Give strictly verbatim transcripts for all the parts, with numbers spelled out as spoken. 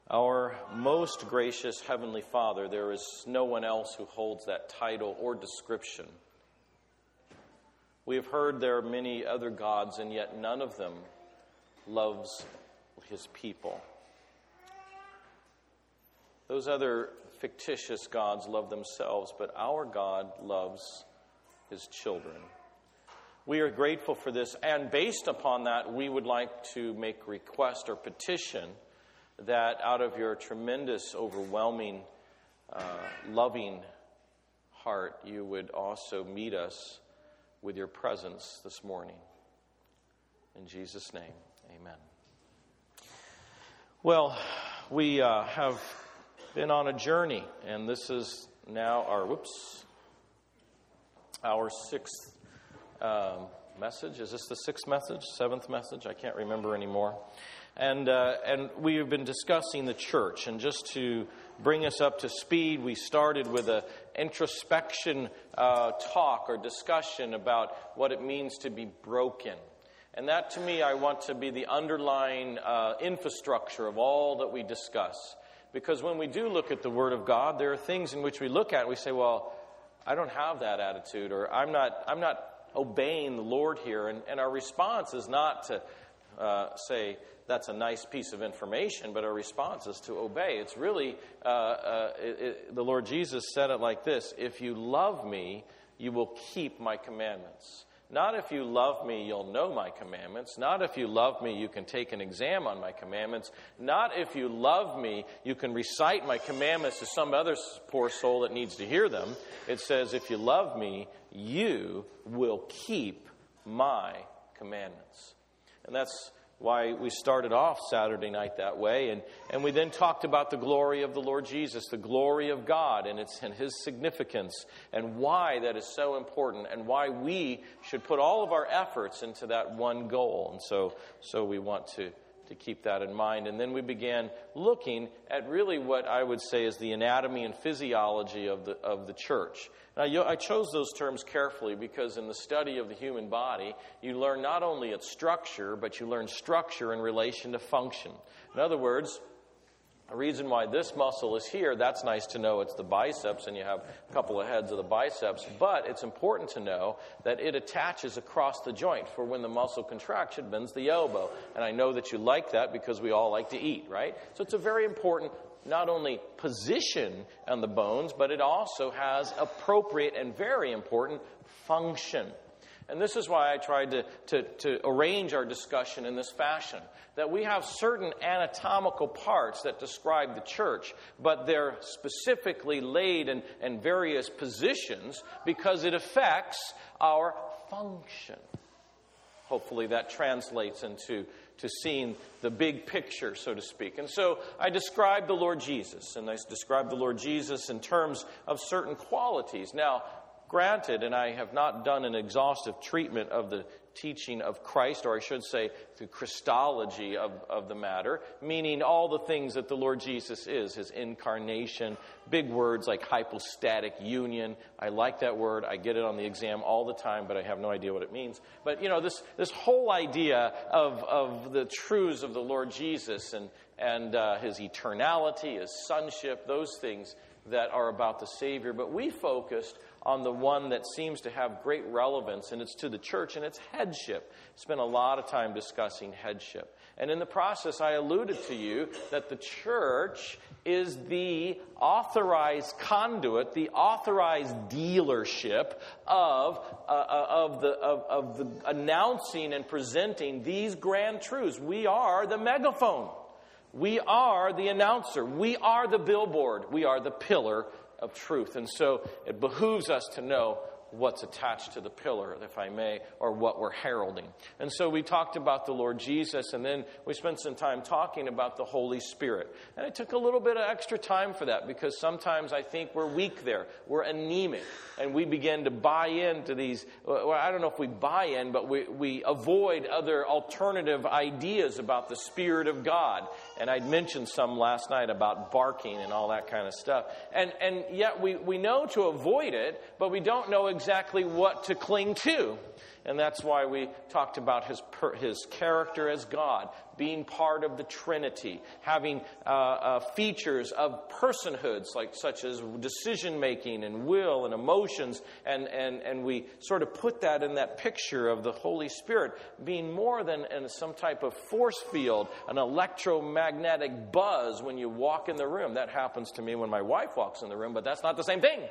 Our most gracious Heavenly Father, there is no one else who holds that title or description. We have heard there are many other gods, and yet none of them loves his people. Those other fictitious gods love themselves, but our God loves his children. We are grateful for this, and based upon that, we would like to make request or petition that out of your tremendous, overwhelming, uh, loving heart, you would also meet us with your presence this morning. In Jesus' name, amen. Well, we uh, have been on a journey, and this is now our, whoops, our sixth um, message. Is this the sixth message, seventh message? I can't remember anymore. And uh, and we have been discussing the church. And just to bring us up to speed, we started with an introspection uh, talk or discussion about what it means to be broken. And that, to me, I want to be the underlying uh, infrastructure of all that we discuss. Because when we do look at the Word of God, there are things in which we look at it, we say, well, I don't have that attitude, or I'm not I'm not obeying the Lord here. And, and our response is not to uh, say, that's a nice piece of information, but our response is to obey. It's really, uh, uh, it, it, the Lord Jesus said it like this: if you love me, you will keep my commandments. Not if you love me, you'll know my commandments. Not if you love me, you can take an exam on my commandments. Not if you love me, you can recite my commandments to some other poor soul that needs to hear them. It says, if you love me, you will keep my commandments. And that's why we started off Saturday night that way. And, and we then talked about the glory of the Lord Jesus, the glory of God and its and his significance, and why that is so important, and why we should put all of our efforts into that one goal. And so so we want to, to keep that in mind. And then we began looking at really what I would say is the anatomy and physiology of the of the church. Now, I chose those terms carefully because in the study of the human body, you learn not only its structure, but you learn structure in relation to function. In other words, the reason why this muscle is here, that's nice to know it's the biceps, and you have a couple of heads of the biceps, but it's important to know that it attaches across the joint, for when the muscle contracts, it bends the elbow. And I know that you like that because we all like to eat, right? So it's a very important not only position on the bones, but it also has appropriate and very important function. And this is why I tried to, to, to arrange our discussion in this fashion, that we have certain anatomical parts that describe the church, but they're specifically laid in, in various positions because it affects our function. Hopefully that translates into to seeing the big picture, so to speak. And so I described the Lord Jesus, and I described the Lord Jesus in terms of certain qualities. Now, granted, and I have not done an exhaustive treatment of the teaching of Christ, or I should say the Christology of, of the matter, meaning all the things that the Lord Jesus is, his incarnation, big words like hypostatic union. I like that word. I get it on the exam all the time, but I have no idea what it means. But, you know, this, this whole idea of, of the truths of the Lord Jesus and, and uh, his eternality, his sonship, those things that are about the Savior. But we focused on the one that seems to have great relevance, and it's to the church, and it's headship. Spent a lot of time discussing headship. And in the process, I alluded to you that the church is the authorized conduit, the authorized dealership of, uh, of, the, of, of the announcing and presenting these grand truths. We are the megaphone. We are the announcer. We are the billboard. We are the pillar of truth. And so it behooves us to know what's attached to the pillar, if I may, or what we're heralding. And so we talked about the Lord Jesus, and then we spent some time talking about the Holy Spirit. And it took a little bit of extra time for that, because sometimes I think we're weak there. We're anemic. And we begin to buy into these, well, I don't know if we buy in, but we, we avoid other alternative ideas about the Spirit of God. And I'd mentioned some last night about barking and all that kind of stuff. And and yet we, we know to avoid it, but we don't know exactly exactly what to cling to. And that's why we talked about his per, his character as God, being part of the Trinity, having uh, uh, features of personhoods like such as decision making and will and emotions, and, and, and we sort of put that in that picture of the Holy Spirit being more than in some type of force field, an electromagnetic buzz when you walk in the room. That happens to me when my wife walks in the room, but that's not the same thing.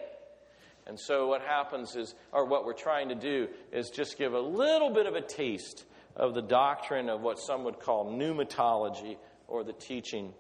And so what happens is, or what we're trying to do, is just give a little bit of a taste of the doctrine of what some would call pneumatology, or the teaching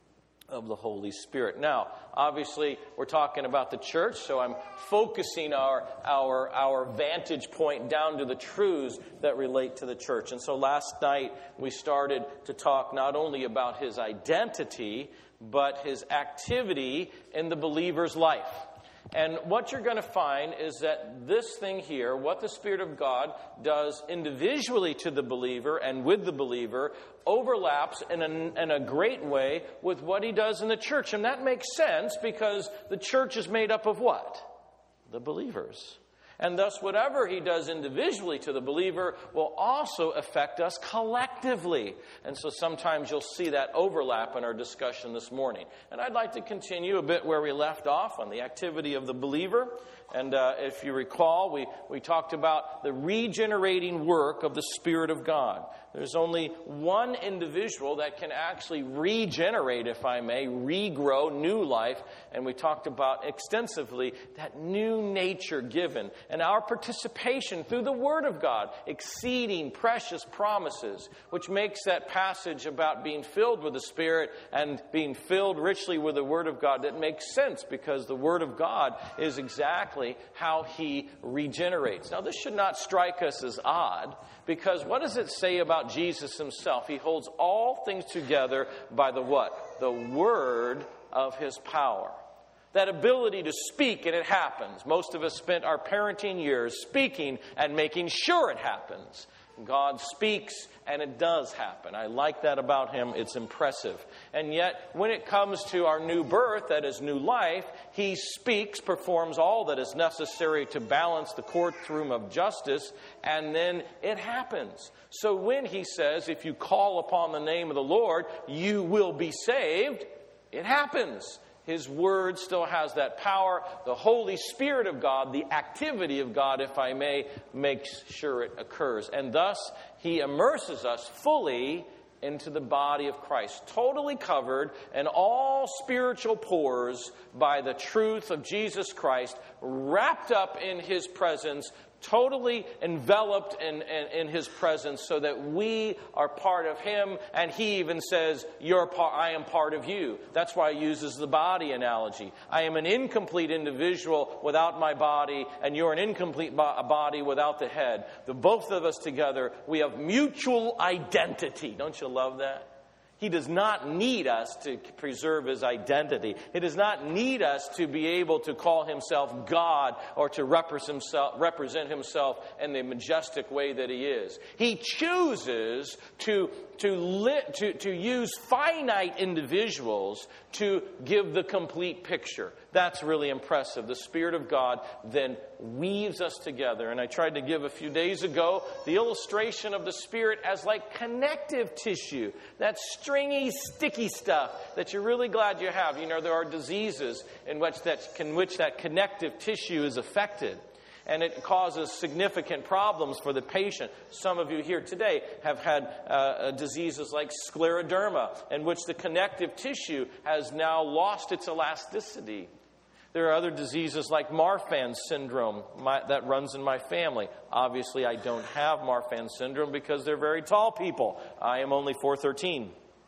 of the Holy Spirit. Now, obviously, we're talking about the church, so I'm focusing our, our, our vantage point down to the truths that relate to the church. And so last night, we started to talk not only about his identity, but his activity in the believer's life. And what you're going to find is that this thing here, what the Spirit of God does individually to the believer and with the believer, overlaps in a, in a great way with what he does in the church. And that makes sense because the church is made up of what? The believers. And thus, whatever he does individually to the believer will also affect us collectively. And so sometimes you'll see that overlap in our discussion this morning. And I'd like to continue a bit where we left off on the activity of the believer. And uh, if you recall, we, we talked about the regenerating work of the Spirit of God. There's only one individual that can actually regenerate, if I may, regrow new life. And we talked about extensively that new nature given and our participation through the Word of God, exceeding precious promises, which makes that passage about being filled with the Spirit and being filled richly with the Word of God, that makes sense because the Word of God is exactly how He regenerates. Now, this should not strike us as odd, because what does it say about Jesus Himself? He holds all things together by the what? The word of His power. That ability to speak and it happens. Most of us spent our parenting years speaking and making sure it happens. God speaks and it does happen. I like that about Him. It's impressive. And yet, when it comes to our new birth, that is new life, He speaks, performs all that is necessary to balance the courtroom of justice, and then it happens. So when He says, if you call upon the name of the Lord, you will be saved, it happens. His word still has that power. The Holy Spirit of God, the activity of God, if I may, makes sure it occurs. And thus, He immerses us fully into the body of Christ, totally covered in all spiritual pores by the truth of Jesus Christ, wrapped up in His presence, totally enveloped in, in, in His presence, so that we are part of Him, and He even says, "You're part, I am part of you." That's why He uses the body analogy. I am an incomplete individual without my body, and you're an incomplete bo- body without the head. The both of us together, we have mutual identity. Don't you love that? He does not need us to preserve His identity. He does not need us to be able to call Himself God or to represent Himself, represent himself in the majestic way that He is. He chooses to, to, li- to, to use finite individuals to give the complete picture. That's really impressive. The Spirit of God then weaves us together. And I tried to give a few days ago the illustration of the Spirit as like connective tissue. That stringy, sticky stuff that you're really glad you have. You know, there are diseases in which that, in which that connective tissue is affected. And it causes significant problems for the patient. Some of you here today have had uh, diseases like scleroderma, in which the connective tissue has now lost its elasticity. There are other diseases like Marfan syndrome my, that runs in my family. Obviously, I don't have Marfan syndrome because they're very tall people. I am only four thirteen.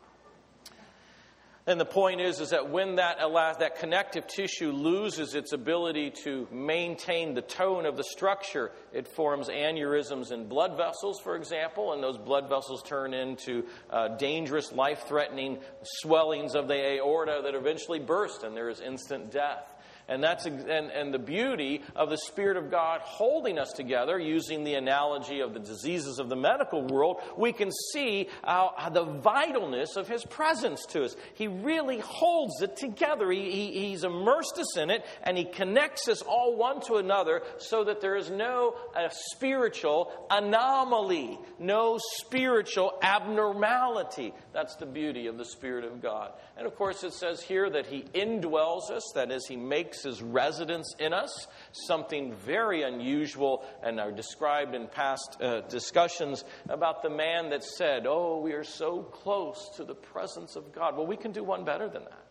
And the point is, is that when that elast- that connective tissue loses its ability to maintain the tone of the structure, it forms aneurysms in blood vessels, for example, and those blood vessels turn into uh, dangerous, life-threatening swellings of the aorta that eventually burst, and there is instant death. And that's and, and the beauty of the Spirit of God holding us together, using the analogy of the diseases of the medical world, we can see how, how the vitalness of His presence to us. He really holds it together. He, he, he's immersed us in it, and He connects us all one to another so that there is no uh, spiritual anomaly, no spiritual abnormality. That's the beauty of the Spirit of God. And of course it says here that He indwells us, that is, He makes His residence in us, something very unusual and are described in past uh, discussions about the man that said, oh, we are so close to the presence of God. Well, we can do one better than that.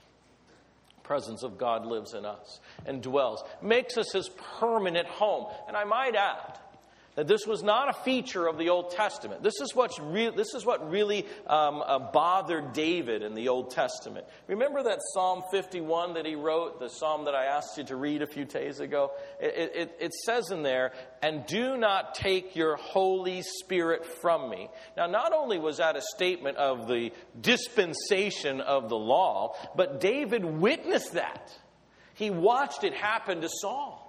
The presence of God lives in us and dwells, makes us His permanent home. And I might add that this was not a feature of the Old Testament. This is what's re- This is what really um, uh, bothered David in the Old Testament. Remember that Psalm fifty-one that he wrote, the psalm that I asked you to read a few days ago? It, it, it says in there, and do not take your Holy Spirit from me. Now, not only was that a statement of the dispensation of the law, but David witnessed that. He watched it happen to Saul.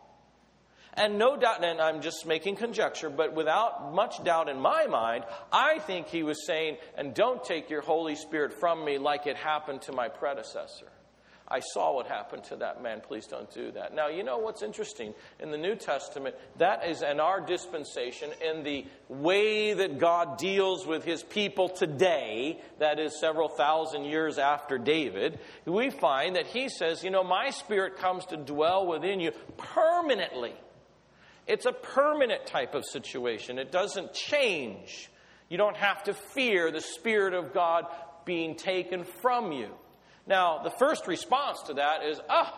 And no doubt, and I'm just making conjecture, but without much doubt in my mind, I think he was saying, and don't take your Holy Spirit from me like it happened to my predecessor. I saw what happened to that man. Please don't do that. Now, you know what's interesting? In the New Testament, that is in our dispensation, in the way that God deals with His people today, that is several thousand years after David, we find that He says, you know, my Spirit comes to dwell within you permanently. It's a permanent type of situation. It doesn't change. You don't have to fear the Spirit of God being taken from you. Now, the first response to that is, oh,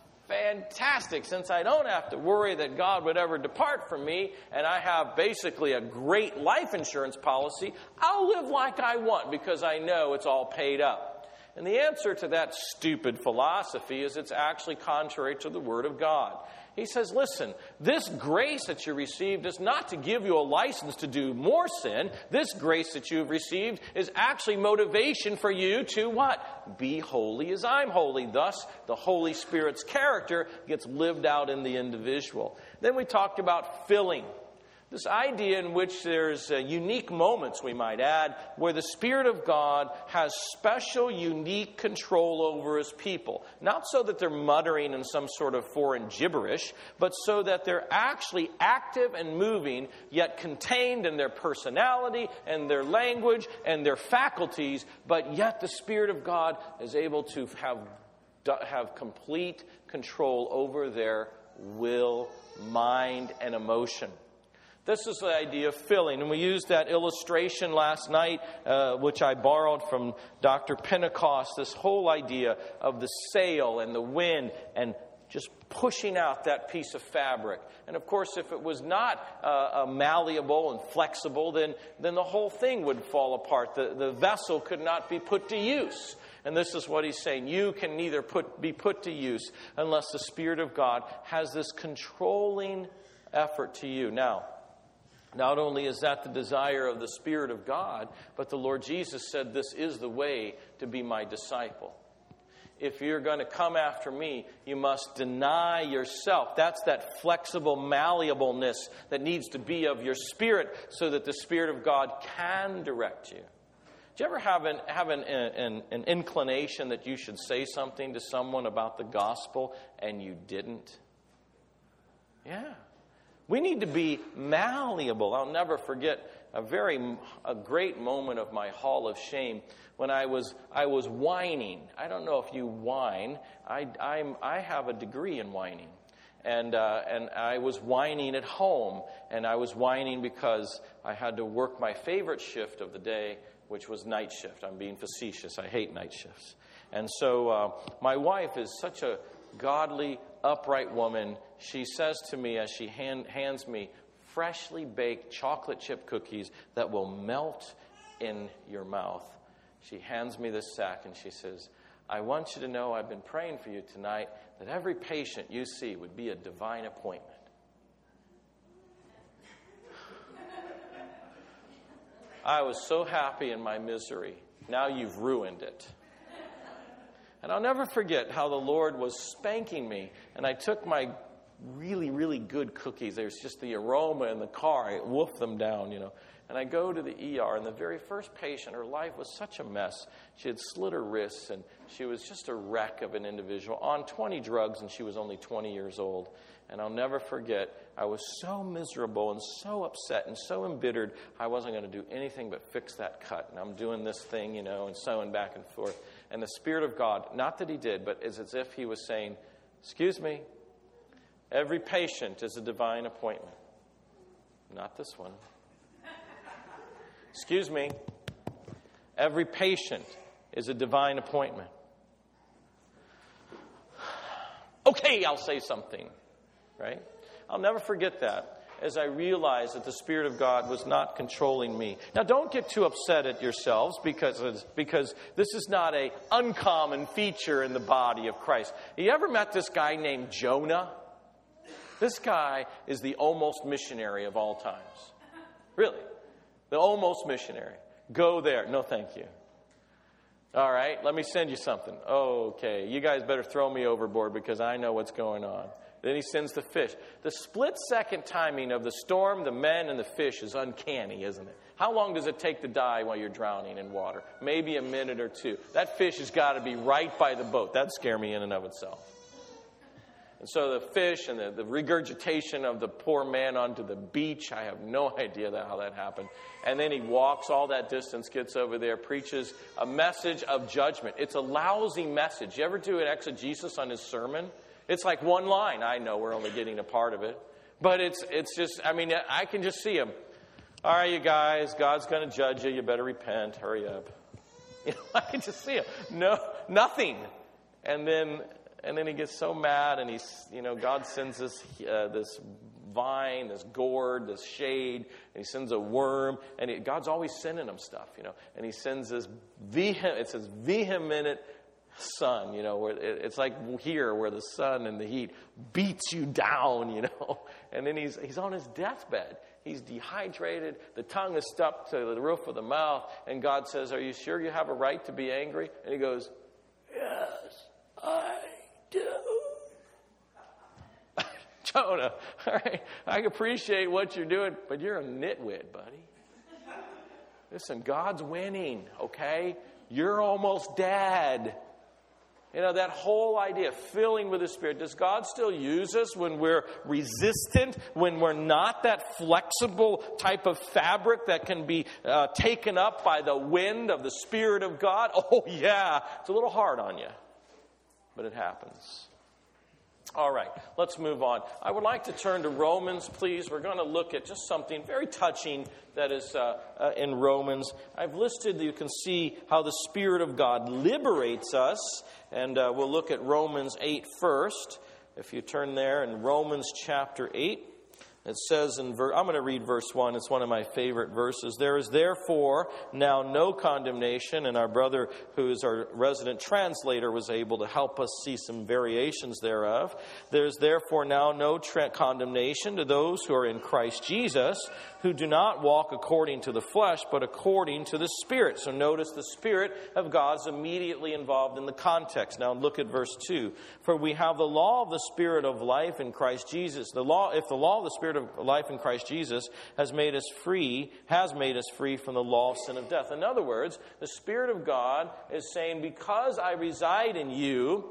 fantastic. Since I don't have to worry that God would ever depart from me, and I have basically a great life insurance policy, I'll live like I want because I know it's all paid up. And the answer to that stupid philosophy is it's actually contrary to the Word of God. He says, listen, this grace that you received is not to give you a license to do more sin. This grace that you've received is actually motivation for you to what? Be holy as I'm holy. Thus, the Holy Spirit's character gets lived out in the individual. Then we talked about filling. This idea in which there's uh, unique moments, we might add, where the Spirit of God has special, unique control over His people. Not so that they're muttering in some sort of foreign gibberish, but so that they're actually active and moving, yet contained in their personality and their language and their faculties, but yet the Spirit of God is able to have, have complete control over their will, mind, and emotion. This is the idea of filling. And we used that illustration last night, uh, which I borrowed from Doctor Pentecost, this whole idea of the sail and the wind and just pushing out that piece of fabric. And of course, if it was not uh, uh, malleable and flexible, then, then the whole thing would fall apart. The, the vessel could not be put to use. And this is what he's saying. You can neither put, be put to use unless the Spirit of God has this controlling effort to you. Now, not only is that the desire of the Spirit of God, but the Lord Jesus said, this is the way to be my disciple. If you're going to come after me, you must deny yourself. That's that flexible malleableness that needs to be of your spirit so that the Spirit of God can direct you. Do you ever have an, have an, an, an inclination that you should say something to someone about the gospel and you didn't? Yeah. We need to be malleable. I'll never forget a very a great moment of my hall of shame when I was I was whining. I don't know if you whine. I I'm, I have a degree in whining, and uh, and I was whining at home, and I was whining because I had to work my favorite shift of the day, which was night shift. I'm being facetious. I hate night shifts, and so uh, my wife is such a godly, upright woman. She says to me as she hand, hands me freshly baked chocolate chip cookies that will melt in your mouth. She hands me this sack and she says, I want you to know I've been praying for you tonight that every patient you see would be a divine appointment. I was so happy in my misery. Now you've ruined it. And I'll never forget how the Lord was spanking me. And I took my really, really good cookies. There's just the aroma in the car. I wolfed them down, you know. And I go to the E R, and the very first patient, her life was such a mess. She had slit her wrists, and she was just a wreck of an individual on twenty drugs, and she was only twenty years old. And I'll never forget, I was so miserable and so upset and so embittered, I wasn't going to do anything but fix that cut. And I'm doing this thing, you know, and sewing back and forth. And the Spirit of God, not that he did, but it's as if he was saying, excuse me, every patient is a divine appointment. Not this one. Excuse me, every patient is a divine appointment. Okay, I'll say something, right? I'll never forget that as I realized that the Spirit of God was not controlling me. Now, don't get too upset at yourselves because, because this is not an uncommon feature in the body of Christ. You ever met this guy named Jonah? This guy is the almost missionary of all times. Really. The almost missionary. Go there. No, thank you. All right, let me send you something. Okay, you guys better throw me overboard because I know what's going on. Then he sends the fish. The split-second timing of the storm, the men, and the fish is uncanny, isn't it? How long does it take to die while you're drowning in water? Maybe a minute or two. That fish has got to be right by the boat. That'd scare me in and of itself. And so the fish and the, the regurgitation of the poor man onto the beach, I have no idea that, how that happened. And then he walks all that distance, gets over there, preaches a message of judgment. It's a lousy message. You ever do an exegesis on his sermon? It's like one line. I know we're only getting a part of it. But it's it's just, I mean, I can just see him. All right, you guys, God's going to judge you. You better repent. Hurry up. You know, I can just see him. No, nothing. And then... And then he gets so mad, and he's, you know, God sends this uh, this vine, this gourd, this shade, and he sends a worm, and he, God's always sending him stuff, you know. And he sends this vehement, it says vehement sun, you know, where it, it's like here where the sun and the heat beats you down, you know. And then he's he's on his deathbed. He's dehydrated. The tongue is stuck to the roof of the mouth, and God says, "Are you sure you have a right to be angry?" And he goes, "Yes, I do." Jonah, all right, I appreciate what you're doing, but you're a nitwit, buddy. Listen, God's winning, okay? You're almost dead. You know, that whole idea, filling with the Spirit. Does God still use us when we're resistant, when we're not that flexible type of fabric that can be uh, taken up by the wind of the Spirit of God? Oh, yeah, it's a little hard on you, but it happens. All right, let's move on. I would like to turn to Romans, please. We're going to look at just something very touching that is uh, uh, in Romans. I've listed, you can see how the Spirit of God liberates us. And uh, we'll look at Romans eight first. If you turn there in Romans chapter eight, it says in verse, I'm going to read verse one. It's one of my favorite verses. There is therefore now no condemnation. And our brother, who is our resident translator, was able to help us see some variations thereof. There's therefore now no tra- condemnation to those who are in Christ Jesus, who do not walk according to the flesh, but according to the Spirit. So notice the Spirit of God is immediately involved in the context. Now look at verse two. For we have the law of the Spirit of life in Christ Jesus. The law, if the law of the Spirit of life in Christ Jesus has made us free, has made us free from the law of sin of death. In other words, the Spirit of God is saying, because I reside in you,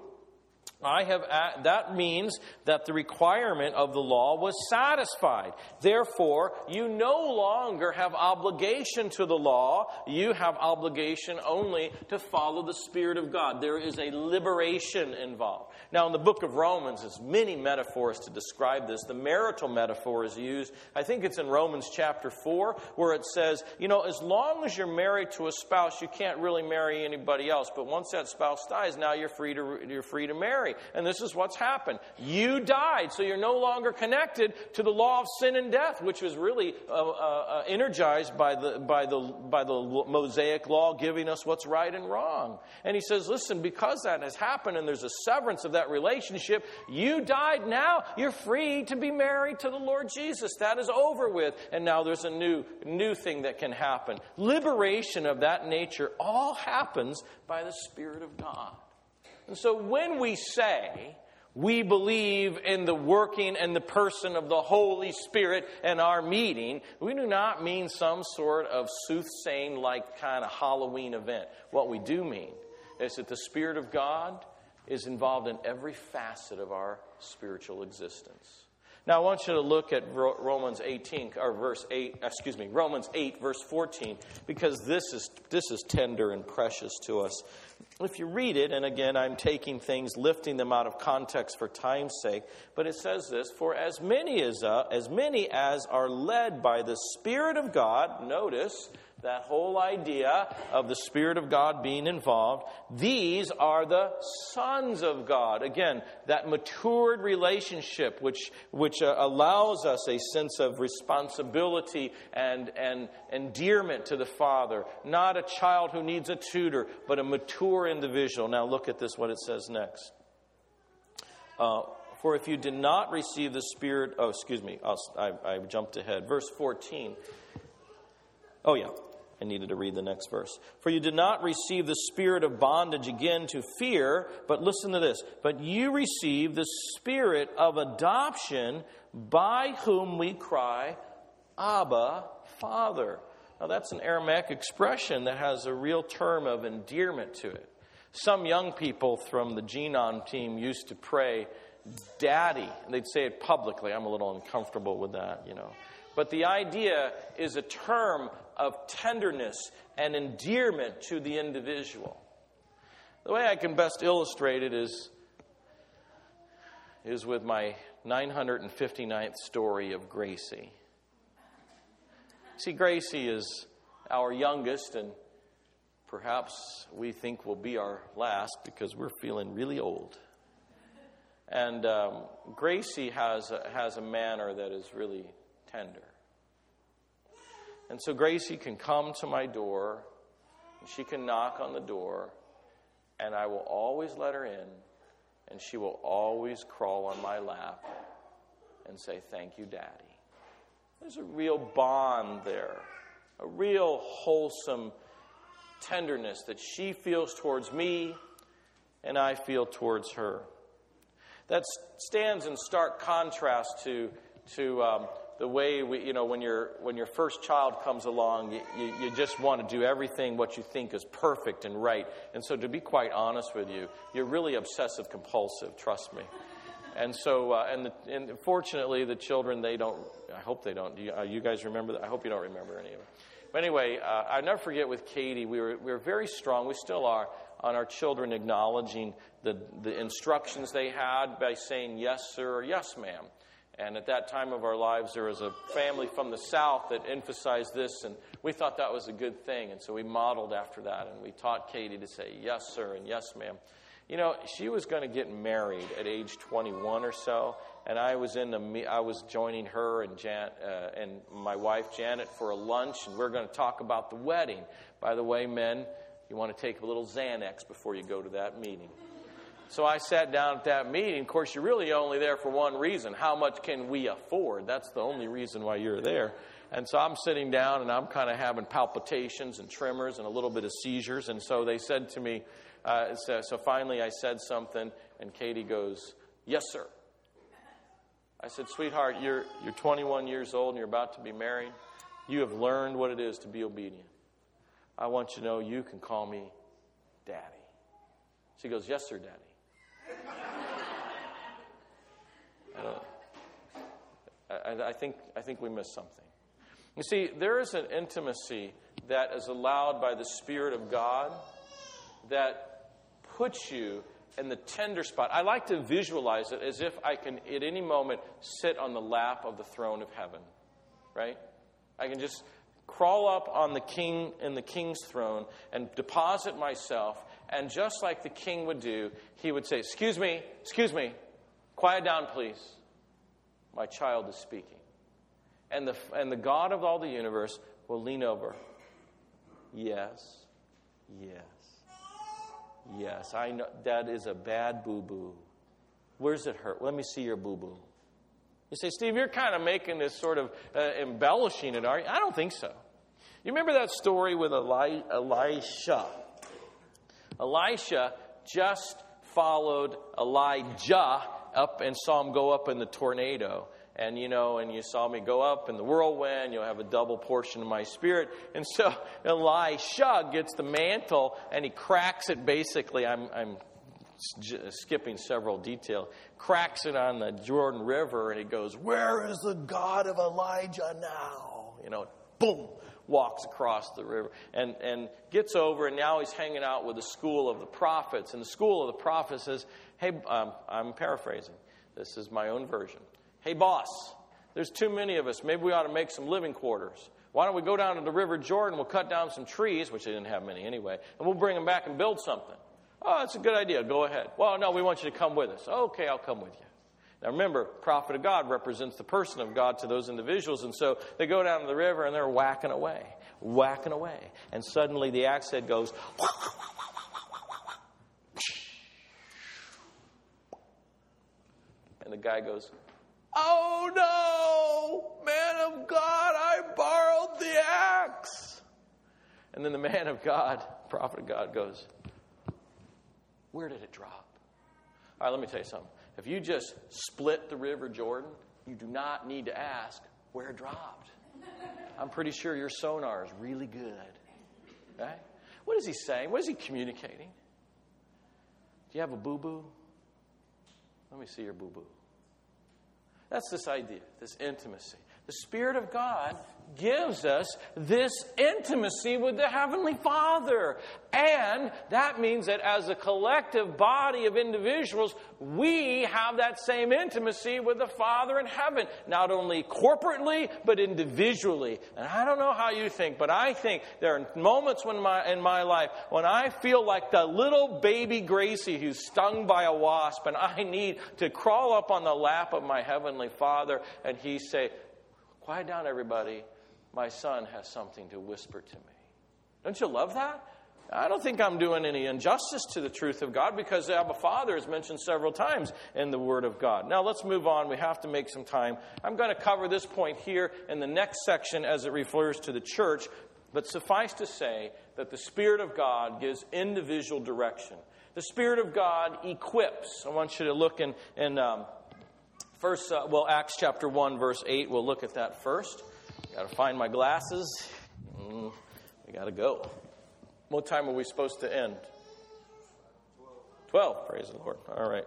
I have. That means that the requirement of the law was satisfied. Therefore, you no longer have obligation to the law. You have obligation only to follow the Spirit of God. There is a liberation involved. Now, in the book of Romans, there's many metaphors to describe this. The marital metaphor is used. I think it's in Romans chapter four, where it says, you know, as long as you're married to a spouse, you can't really marry anybody else. But once that spouse dies, now you're free to you're free to marry. And this is what's happened. You died, so you're no longer connected to the law of sin and death, which was really uh, uh, energized by the by the by the Mosaic law, giving us what's right and wrong. And he says, listen, because that has happened and there's a severance of that relationship, you died. Now you're free to be married to the Lord Jesus. That is over with, and now there's a new new thing that can happen. Liberation of that nature all happens by the Spirit of God. And so when we say we believe in the working and the person of the Holy Spirit in our meeting, we do not mean some sort of soothsaying like kind of Halloween event. What we do mean is that the Spirit of God is involved in every facet of our spiritual existence. Now, I want you to look at Romans eighteen, or verse eight, excuse me, Romans eight, verse fourteen, because this is this is tender and precious to us. If you read it, and again, I'm taking things, lifting them out of context for time's sake, but it says this: For as many as uh, as many as are led by the Spirit of God, notice that whole idea of the Spirit of God being involved, these are the sons of God. Again, that matured relationship which which uh, allows us a sense of responsibility and, and endearment to the Father. Not a child who needs a tutor, but a mature individual. Now look at this, what it says next. Uh, For if you did not receive the Spirit... Oh, excuse me, I'll, I, I jumped ahead. Verse fourteen. Oh, yeah. I needed to read the next verse. For you did not receive the spirit of bondage again to fear, but listen to this. But you received the spirit of adoption, by whom we cry, Abba, Father. Now that's an Aramaic expression that has a real term of endearment to it. Some young people from the Genon team used to pray, Daddy. And they'd say it publicly. I'm a little uncomfortable with that, you know. But the idea is a term of tenderness and endearment to the individual. The way I can best illustrate it is, is with my nine hundred fifty-ninth story of Gracie. See, Gracie is our youngest, and perhaps we think will be our last because we're feeling really old. And um, Gracie has a, has a manner that is really tender. And so Gracie can come to my door, and she can knock on the door, and I will always let her in, and she will always crawl on my lap and say, "Thank you, Daddy." There's a real bond there, a real wholesome tenderness that she feels towards me and I feel towards her. That stands in stark contrast to to um, the way we, you know, when your when your first child comes along, you, you, you just want to do everything what you think is perfect and right. And so, to be quite honest with you, you're really obsessive compulsive. Trust me. And so, uh, and, the, and fortunately, the children, they don't. I hope they don't. Do you, uh, you guys remember that? I hope you don't remember any of it. But anyway, uh, I never forget with Katie, we were we were very strong. We still are on our children acknowledging the the instructions they had by saying yes, sir, or yes, ma'am. And at that time of our lives, there was a family from the South that emphasized this, and we thought that was a good thing. And so we modeled after that, and we taught Katie to say yes, sir, and yes, ma'am. You know, she was going to get married at age twenty-one or so, and I was in the I was joining her and Jan uh, and my wife Janet for a lunch, and we we're going to talk about the wedding. By the way, men, you want to take a little Xanax before you go to that meeting. So I sat down at that meeting. Of course, you're really only there for one reason. How much can we afford? That's the only reason why you're there. And so I'm sitting down, and I'm kind of having palpitations and tremors and a little bit of seizures. And so they said to me, uh, so, so finally I said something, and Katie goes, "Yes, sir." I said, "Sweetheart, you're you're twenty-one years old, and you're about to be married. You have learned what it is to be obedient. I want you to know you can call me Daddy." She goes, "Yes, sir, Daddy." I, don't, I, I think I think we missed something. You see, there is an intimacy that is allowed by the Spirit of God that puts you in the tender spot. I like to visualize it as if I can, at any moment, sit on the lap of the throne of heaven. Right? I can just crawl up on the king in the king's throne and deposit myself. And just like the king would do, he would say, "Excuse me, excuse me, quiet down, please. My child is speaking." And the and the God of all the universe will lean over. "Yes, yes, yes. I know that is a bad boo-boo. Where's it hurt? Let me see your boo-boo." You say, "Steve, you're kind of making this sort of uh, embellishing it, are you?" I don't think so. You remember that story with Eli- Elisha? Elisha just followed Elijah up and saw him go up in the tornado. And, you know, and you saw me go up in the whirlwind, you'll have a double portion of my spirit. And so Elisha gets the mantle and he cracks it basically. I'm, I'm skipping several details. Cracks it on the Jordan River and he goes, "Where is the God of Elijah now?" You know, boom, walks across the river and, and gets over. And now he's hanging out with the school of the prophets. And the school of the prophets says, hey, um, I'm paraphrasing. This is my own version. "Hey, boss, there's too many of us. Maybe we ought to make some living quarters. Why don't we go down to the River Jordan, we'll cut down some trees," which they didn't have many anyway, "and we'll bring them back and build something." "Oh, that's a good idea. Go ahead." "Well, no, we want you to come with us." "Okay, I'll come with you." Now remember, prophet of God represents the person of God to those individuals, and so they go down to the river and they're whacking away, whacking away. And suddenly the axe head goes, and the guy goes, "Oh no, man of God, I borrowed the axe." And then the man of God, prophet of God, goes, "Where did it drop?" All right, let me tell you something. If you just split the River Jordan, you do not need to ask where it dropped. I'm pretty sure your sonar is really good. Right? What is he saying? What is he communicating? Do you have a boo-boo? Let me see your boo-boo. That's this idea, this intimacy. The Spirit of God gives us this intimacy with the Heavenly Father. And that means that as a collective body of individuals, we have that same intimacy with the Father in heaven. Not only corporately, but individually. And I don't know how you think, but I think there are moments when my, in my life when I feel like the little baby Gracie who's stung by a wasp, and I need to crawl up on the lap of my Heavenly Father, and He say, "Quiet down, everybody. My son has something to whisper to me." Don't you love that? I don't think I'm doing any injustice to the truth of God, because the Abba Father is mentioned several times in the Word of God. Now let's move on. We have to make some time. I'm going to cover this point here in the next section as it refers to the church. But suffice to say that the Spirit of God gives individual direction. The Spirit of God equips. I want you to look in, in um, first, uh, well, Acts chapter one, verse eight. We'll look at that first. Got to find my glasses. Mm, we got to go. What time are we supposed to end? Twelve. Praise the Lord. All right.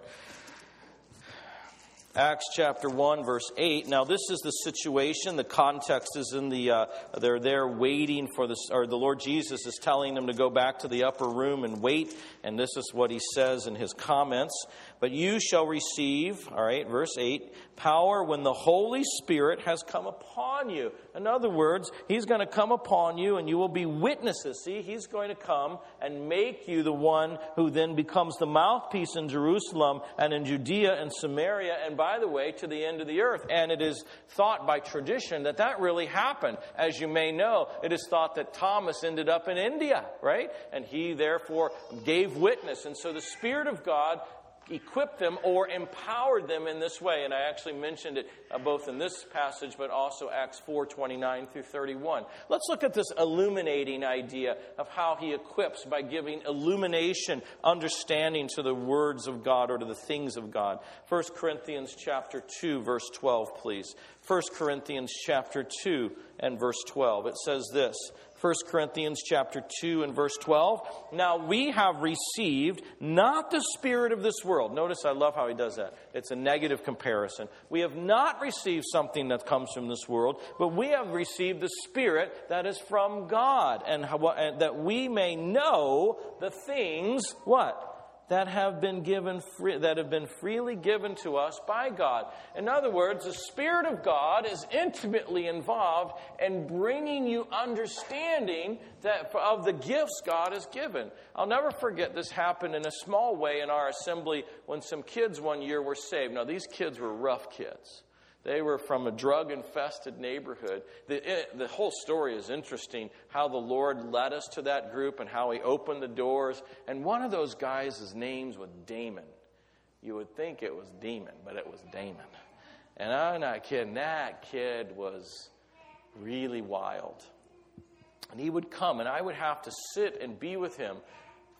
Acts chapter one, verse eight. Now, this is the situation. The context is in the, uh, they're there waiting for this, or the Lord Jesus is telling them to go back to the upper room and wait. And this is what He says in His comments. "But you shall receive," all right, verse eight, "power when the Holy Spirit has come upon you." In other words, He's going to come upon you and you will be witnesses. See, He's going to come and make you the one who then becomes the mouthpiece in Jerusalem and in Judea and Samaria and, by the way, to the end of the earth. And it is thought by tradition that that really happened. As you may know, it is thought that Thomas ended up in India, right? And he therefore gave witness. And so the Spirit of God equipped them or empowered them in this way. And I actually mentioned it uh, both in this passage, but also Acts four, twenty-nine through thirty-one. Let's look at this illuminating idea of how He equips by giving illumination, understanding to the words of God or to the things of God. First Corinthians chapter two, verse twelve, please. First Corinthians chapter two and verse twelve. It says this. First Corinthians chapter two and verse twelve. "Now we have received not the spirit of this world." Notice I love how he does that. It's a negative comparison. We have not received something that comes from this world, but we have received the Spirit that is from God, and, how, and that we may know the things, what? That have been given, free, that have been freely given to us by God. In other words, the Spirit of God is intimately involved in bringing you understanding that of the gifts God has given. I'll never forget this happened in a small way in our assembly when some kids one year were saved. Now, these kids were rough kids. They were from a drug-infested neighborhood. The, it, the whole story is interesting, how the Lord led us to that group and how He opened the doors. And one of those guys, his name was Damon. You would think it was Demon, but it was Damon. And I'm not kidding, that kid was really wild. And he would come, and I would have to sit and be with him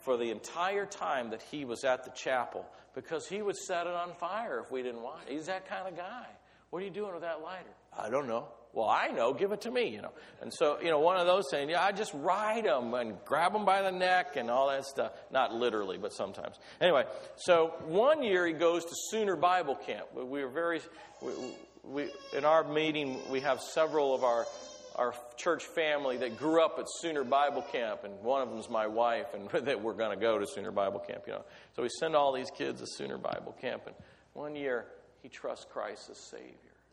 for the entire time that he was at the chapel, because he would set it on fire if we didn't want it. He's that kind of guy. What are you doing with that lighter? I don't know. Well, I know. Give it to me, you know. And so, you know, one of those things, yeah, I just ride them and grab them by the neck and all that stuff. Not literally, but sometimes. Anyway, so one year he goes to Sooner Bible Camp. We were very, we, we in our meeting, we have several of our our church family that grew up at Sooner Bible Camp, and one of them is my wife, and that we're going to go to Sooner Bible Camp, you know. So we send all these kids to Sooner Bible Camp, and one year he trusts Christ as Savior.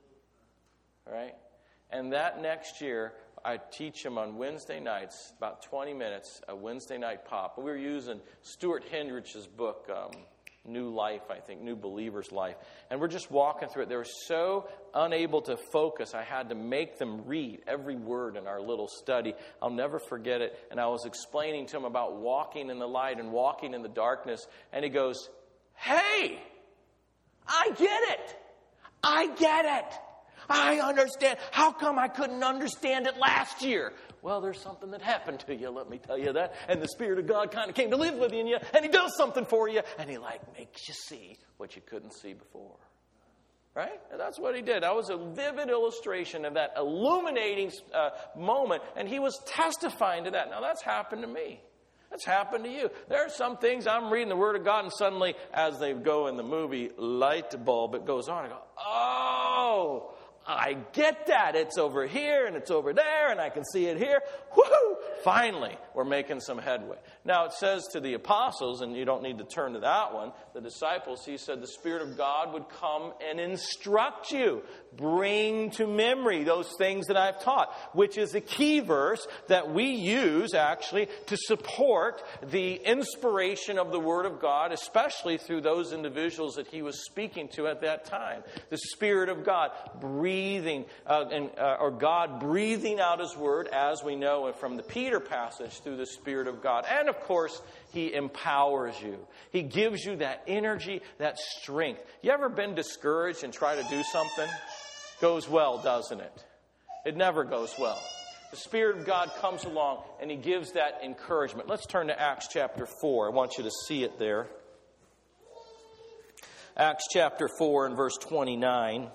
All right? And that next year, I teach him on Wednesday nights, about twenty minutes, a Wednesday night pop. We were using Stuart Hendrich's book, um, New Life, I think, New Believer's Life. And we're just walking through it. They were so unable to focus, I had to make them read every word in our little study. I'll never forget it. And I was explaining to him about walking in the light and walking in the darkness. And he goes, "Hey, I get it. I get it. I understand. How come I couldn't understand it last year?" Well, there's something that happened to you, let me tell you that. And the Spirit of God kind of came to live within you, and He does something for you, and He like makes you see what you couldn't see before. Right? And that's what He did. That was a vivid illustration of that illuminating uh, moment, and He was testifying to that. Now, that's happened to me. That's happened to you. There are some things I'm reading the Word of God, and suddenly, as they go in the movie, light bulb, it goes on. I go, oh, I get that. It's over here and it's over there and I can see it here. Woohoo! Finally, we're making some headway. Now, it says to the apostles, and you don't need to turn to that one, the disciples, He said the Spirit of God would come and instruct you. Bring to memory those things that I've taught, which is a key verse that we use actually to support the inspiration of the Word of God, especially through those individuals that He was speaking to at that time. The Spirit of God breathing, uh, and, uh, or God breathing out His Word, as we know from the Peter passage, through the Spirit of God. And of course, He empowers you. He gives you that energy, that strength. You ever been discouraged and try to do something? Goes well, doesn't it? It never goes well. The Spirit of God comes along and He gives that encouragement. Let's turn to Acts chapter four. I want you to see it there. Acts chapter four and verse twenty-nine.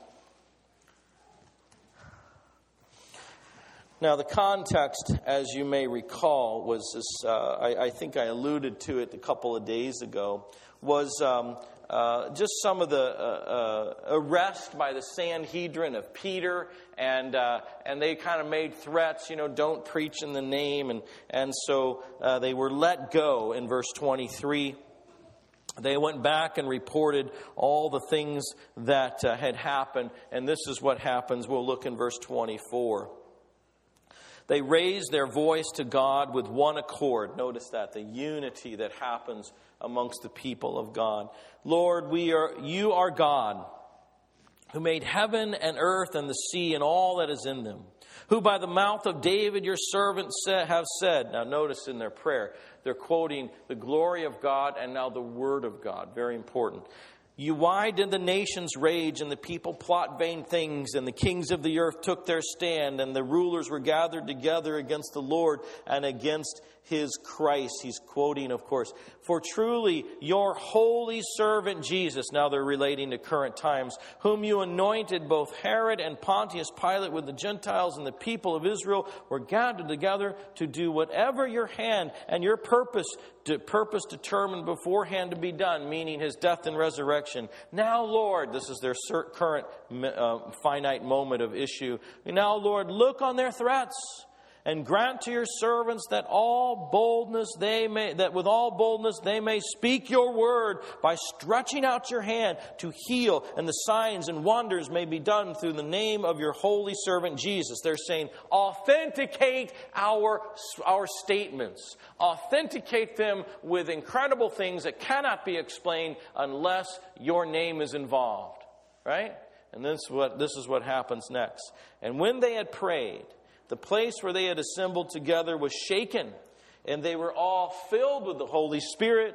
Now, the context, as you may recall, was this, uh, I, I think I alluded to it a couple of days ago, was um, uh, just some of the uh, uh, arrest by the Sanhedrin of Peter, and uh, and they kind of made threats, you know, don't preach in the name, and, and so uh, they were let go in verse twenty-three. They went back and reported all the things that uh, had happened, and this is what happens. We'll look in verse twenty-four. They raised their voice to God with one accord. Notice that, the unity that happens amongst the people of God. Lord, we are you are God, who made heaven and earth and the sea and all that is in them, who by the mouth of David your servant have said. Now notice in their prayer, they're quoting the glory of God and now the word of God. Very important. You, why did the nations rage and the people plot vain things, and the kings of the earth took their stand, and the rulers were gathered together against the Lord and against His Christ? He's quoting, of course, for truly your holy servant Jesus, now they're relating to current times, whom you anointed, both Herod and Pontius Pilate with the Gentiles and the people of Israel were gathered together to do whatever your hand and your purpose to purpose determined beforehand to be done, meaning His death and resurrection. Now, Lord, this is their current uh, finite moment of issue. Now, Lord, look on their threats and grant to your servants that all boldness they may, that with all boldness they may speak your word by stretching out your hand to heal, and the signs and wonders may be done through the name of your holy servant Jesus. They're saying, authenticate our, our statements. Authenticate them with incredible things that cannot be explained unless your name is involved. Right? And this is what, this is what happens next. And when they had prayed, the place where they had assembled together was shaken, and they were all filled with the Holy Spirit,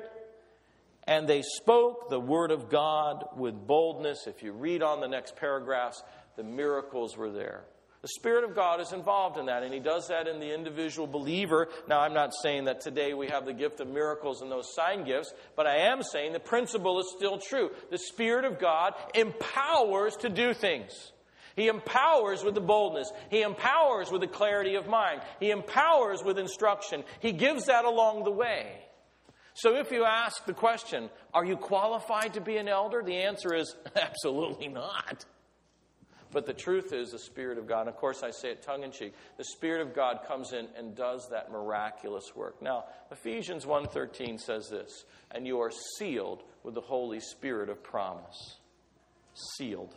and they spoke the word of God with boldness. If you read on the next paragraphs, the miracles were there. The Spirit of God is involved in that, and He does that in the individual believer. Now, I'm not saying that today we have the gift of miracles and those sign gifts, but I am saying the principle is still true. The Spirit of God empowers to do things. He empowers with the boldness. He empowers with the clarity of mind. He empowers with instruction. He gives that along the way. So if you ask the question, are you qualified to be an elder? The answer is absolutely not. But the truth is the Spirit of God, and of course I say it tongue-in-cheek, the Spirit of God comes in and does that miraculous work. Now, Ephesians one thirteen says this, and you are sealed with the Holy Spirit of promise. Sealed.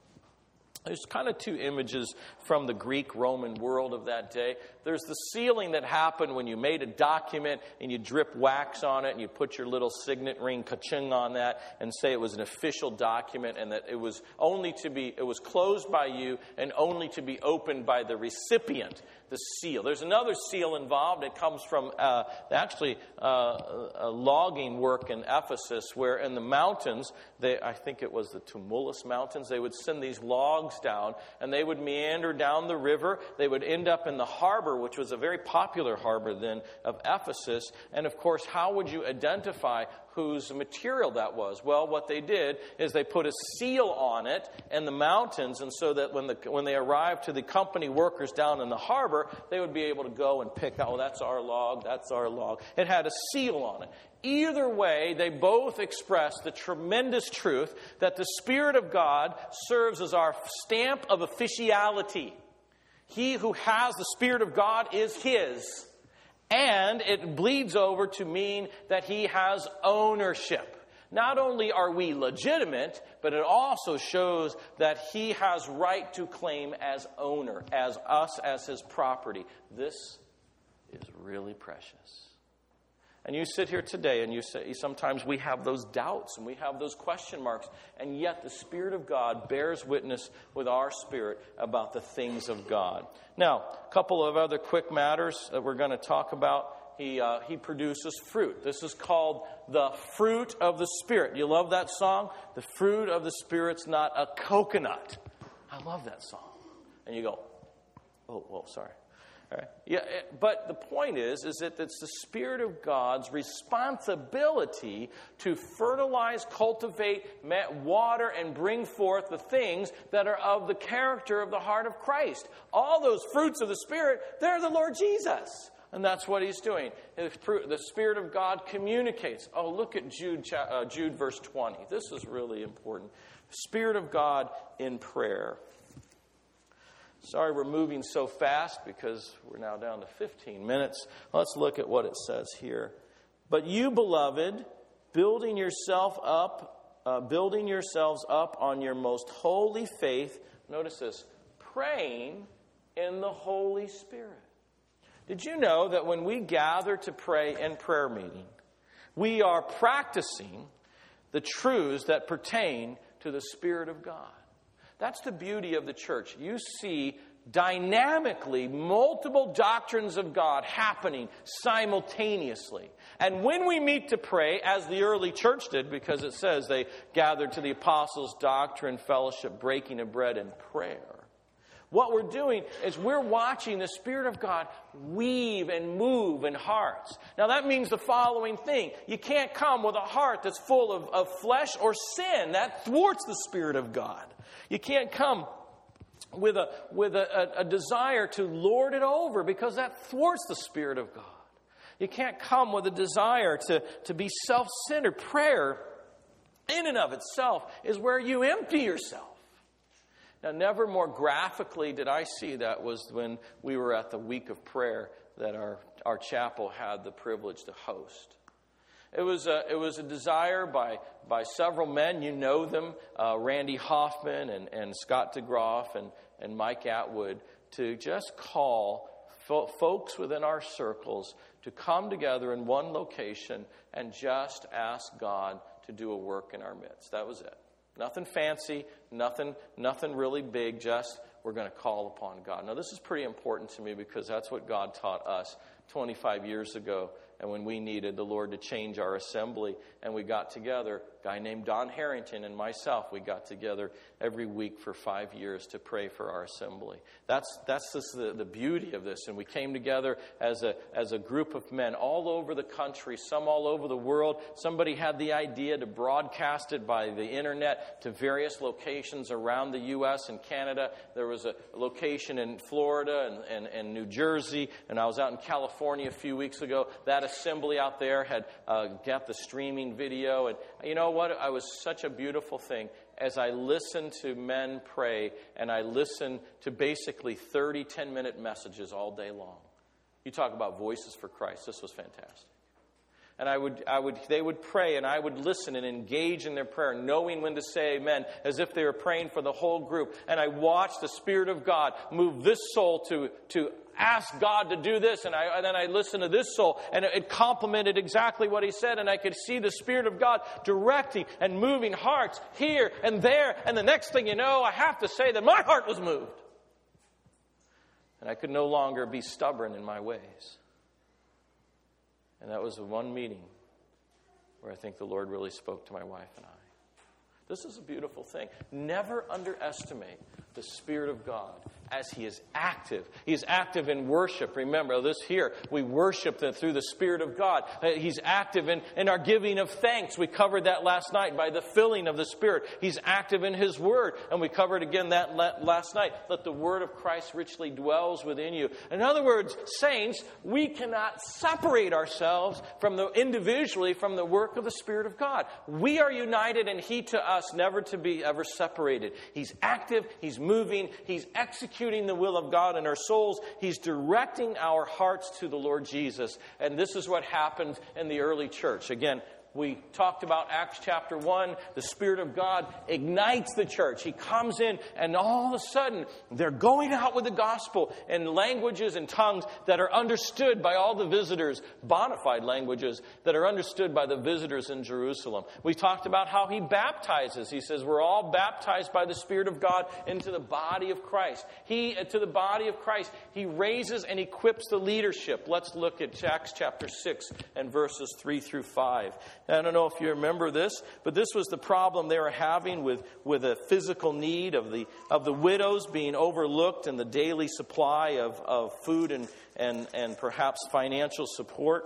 There's kind of two images from the Greek-Roman world of that day. There's the sealing that happened when you made a document and you drip wax on it and you put your little signet ring, ka-ching, on that and say it was an official document and that it was only to be, it was closed by you and only to be opened by the recipient, the seal. There's another seal involved. It comes from uh, actually uh, a logging work in Ephesus where in the mountains, they, I think it was the Tumulus Mountains, they would send these logs down and they would meander down the river. They would end up in the harbor, which was a very popular harbor then of Ephesus. And of course, how would you identify whose material that was? Well, what they did is they put a seal on it in the mountains, and so that when the when they arrived to the company workers down in the harbor, they would be able to go and pick out, oh, that's our log, that's our log. It had a seal on it. Either way, they both express the tremendous truth that the Spirit of God serves as our stamp of officiality. He who has the Spirit of God is His. And it bleeds over to mean that He has ownership. Not only are we legitimate, but it also shows that He has right to claim as owner, as us, as His property. This is really precious. And you sit here today and you say, sometimes we have those doubts and we have those question marks, and yet the Spirit of God bears witness with our spirit about the things of God. Now, a couple of other quick matters that we're going to talk about. He, uh, he produces fruit. This is called the fruit of the Spirit. You love that song? The fruit of the Spirit's not a coconut. I love that song. And you go, oh, whoa, sorry. All right. Yeah, but the point is, is that it's the Spirit of God's responsibility to fertilize, cultivate, water, and bring forth the things that are of the character of the heart of Christ. All those fruits of the Spirit, they're the Lord Jesus. And that's what He's doing. The Spirit of God communicates. Oh, look at Jude, uh, Jude verse twenty. This is really important. Spirit of God in prayer. Sorry we're moving so fast because we're now down to fifteen minutes. Let's look at what it says here. But you, beloved, building yourself up, uh, building yourselves up on your most holy faith. Notice this, praying in the Holy Spirit. Did you know that when we gather to pray in prayer meeting, we are practicing the truths that pertain to the Spirit of God? That's the beauty of the church. You see dynamically multiple doctrines of God happening simultaneously. And when we meet to pray, as the early church did, because it says they gathered to the apostles' doctrine, fellowship, breaking of bread, and prayer. What we're doing is we're watching the Spirit of God weave and move in hearts. Now that means the following thing. You can't come with a heart that's full of, of flesh or sin. That thwarts the Spirit of God. You can't come with a with a, a, a desire to lord it over, because that thwarts the Spirit of God. You can't come with a desire to, to be self-centered. Prayer, in and of itself, is where you empty yourself. Now, never more graphically did I see that was when we were at the week of prayer that our, our chapel had the privilege to host. It was a, it was a desire by, by several men. You know them, uh, Randy Hoffman and, and Scott DeGroff and, and Mike Atwood, to just call fo- folks within our circles to come together in one location and just ask God to do a work in our midst. That was it. Nothing fancy, nothing, nothing really big, just we're going to call upon God. Now, this is pretty important to me because that's what God taught us twenty-five years ago and when we needed the Lord to change our assembly. And we got together, a guy named Don Harrington and myself, we got together every week for five years to pray for our assembly. That's that's just the, the beauty of this. And we came together as a as a group of men all over the country, some all over the world. Somebody had the idea to broadcast it by the internet to various locations around the U S and Canada. There was a location in Florida and, and, and New Jersey, and I was out in California a few weeks ago. That assembly out there had uh, got the streaming video. And you know what? It was such a beautiful thing. As I listened to men pray, and I listened to basically thirty ten-minute messages all day long. You talk about voices for Christ. This was fantastic. And I would, I would, they would pray, and I would listen and engage in their prayer, knowing when to say amen, as if they were praying for the whole group. And I watched the Spirit of God move this soul to, to ask God to do this, and, I, and then I listened to this soul, and it, it complemented exactly what he said, and I could see the Spirit of God directing and moving hearts here and there, and the next thing you know, I have to say that my heart was moved. And I could no longer be stubborn in my ways. And that was the one meeting where I think the Lord really spoke to my wife and I. This is a beautiful thing. Never underestimate the Spirit of God as He is active. He is active in worship. Remember this here. We worship through the Spirit of God. He's active in, in our giving of thanks. We covered that last night by the filling of the Spirit. He's active in His Word. And we covered again that last night. Let the Word of Christ richly dwells within you. In other words, saints, we cannot separate ourselves from the individually from the work of the Spirit of God. We are united, and He to us, never to be ever separated. He's active. He's moving. He's executing the will of God in our souls. He's directing our hearts to the Lord Jesus. And this is what happened in the early church. Again, we talked about Acts chapter one. The Spirit of God ignites the church. He comes in, and all of a sudden, they're going out with the gospel in languages and tongues that are understood by all the visitors, bona fide languages that are understood by the visitors in Jerusalem. We talked about how He baptizes. He says we're all baptized by the Spirit of God into the body of Christ. He, to the body of Christ, He raises and equips the leadership. Let's look at Acts chapter six and verses three through five. I don't know if you remember this, but this was the problem they were having with, with a physical need of the of the widows being overlooked in the daily supply of, of food and, and, and perhaps financial support.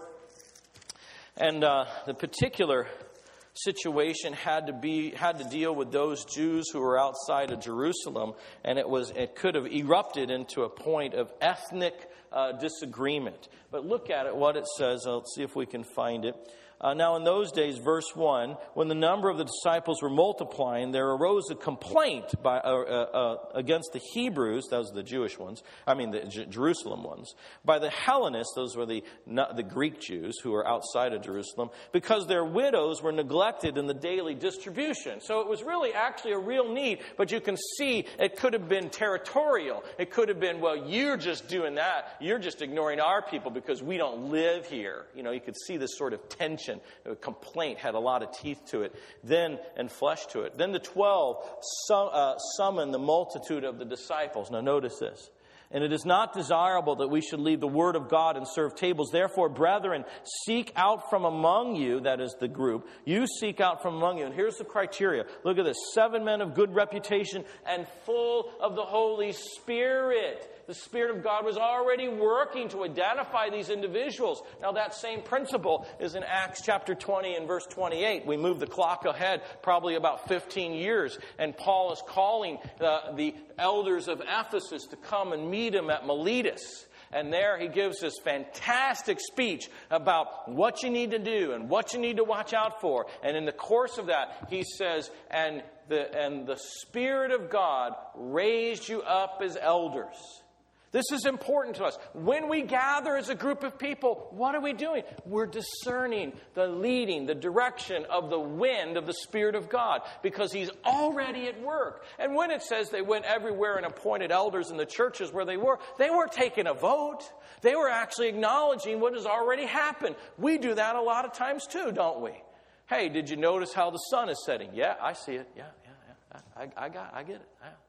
And uh, the particular situation had to be had to deal with those Jews who were outside of Jerusalem, and it was it could have erupted into a point of ethnic uh, disagreement. But look at it, what it says. Let's see if we can find it. Uh, now in those days, verse one, when the number of the disciples were multiplying, there arose a complaint by, uh, uh, against the Hebrews, those are the Jewish ones, I mean the J- Jerusalem ones, by the Hellenists, those were the, not the Greek Jews who were outside of Jerusalem, because their widows were neglected in the daily distribution. So it was really actually a real need, but you can see it could have been territorial. It could have been, well, you're just doing that. You're just ignoring our people because we don't live here. You know, you could see this sort of tension. A complaint had a lot of teeth to it, then and flesh to it. Then the twelve sum, uh, summoned the multitude of the disciples. Now notice this. And it is not desirable that we should leave the word of God and serve tables. Therefore, brethren, seek out from among you, that is the group, you seek out from among you. And here's the criteria. Look at this. Seven men of good reputation and full of the Holy Spirit. The Spirit of God was already working to identify these individuals. Now that same principle is in Acts chapter twenty and verse twenty-eight. We move the clock ahead probably about fifteen years. And Paul is calling uh, the elders of Ephesus to come and meet him at Miletus. And there he gives this fantastic speech about what you need to do and what you need to watch out for. And in the course of that, he says, and the, and the Spirit of God raised you up as elders. This is important to us. When we gather as a group of people, what are we doing? We're discerning the leading, the direction of the wind of the Spirit of God, because He's already at work. And when it says they went everywhere and appointed elders in the churches where they were, they weren't taking a vote. They were actually acknowledging what has already happened. We do that a lot of times too, don't we? Hey, did you notice how the sun is setting? Yeah, I see it. Yeah, yeah, yeah. I, I got, I get it. Yeah.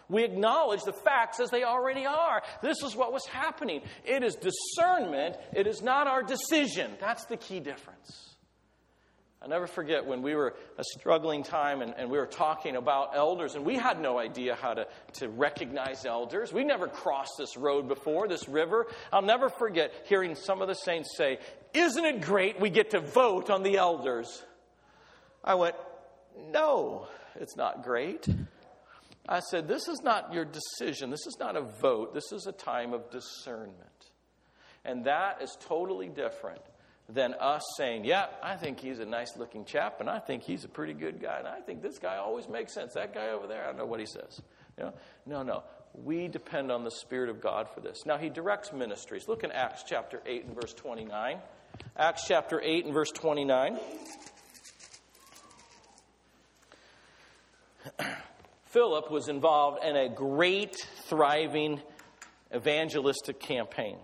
We acknowledge the facts as they already are. This is what was happening. It is discernment. It is not our decision. That's the key difference. I'll never forget when we were a struggling time and, and we were talking about elders, and we had no idea how to, to recognize elders. We never crossed this road before, this river. I'll never forget hearing some of the saints say, "Isn't it great we get to vote on the elders?" I went, "No, it's not great." I said, "This is not your decision. This is not a vote. This is a time of discernment." And that is totally different than us saying, "Yeah, I think he's a nice-looking chap, and I think he's a pretty good guy, and I think this guy always makes sense. That guy over there, I don't know what he says." You know? No, no. We depend on the Spirit of God for this. Now, he directs ministries. Look in Acts chapter eight and verse twenty-nine. Acts chapter eight and verse twenty-nine. Philip was involved in a great, thriving evangelistic campaign.